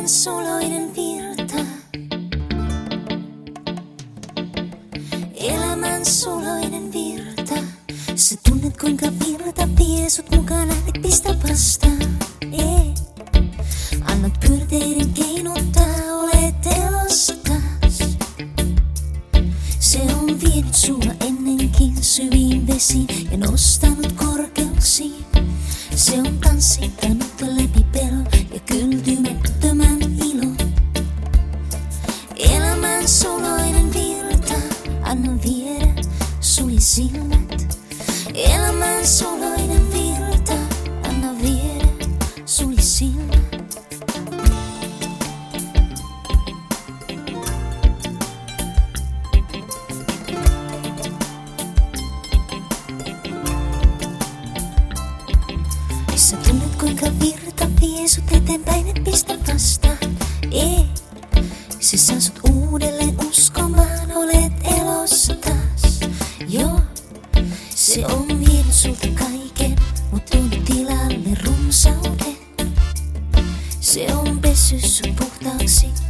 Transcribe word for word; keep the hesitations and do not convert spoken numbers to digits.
Elämän suloinen virta. Elämän suloinen virta. Sä tunnet kuinka virta vie sut mukaan, lähdet pistä vastaan. Ei. Annat pyörteiden keinuttaa, olet elossa taas. Se on vienyt sua ennenkin syviin vesiin ja nostanut korkeuksiin. Se on tanssittanut läpi pelon ja kyltymättömän ilon. Elämän suloinen virta, anna viedä suli silmät. Elämän suloinen virta, anna viedä suli silmät. Sä tunnet kuinka virta vie sut eteenpäin, et pistä vastaan. Ei, se saa sut uudelleen uskomaan, olet elossa taas. Joo, se on vienyt sulta kaiken, mut tuonut tilalle runsauden. Se on pessyt sut puhtaaksi.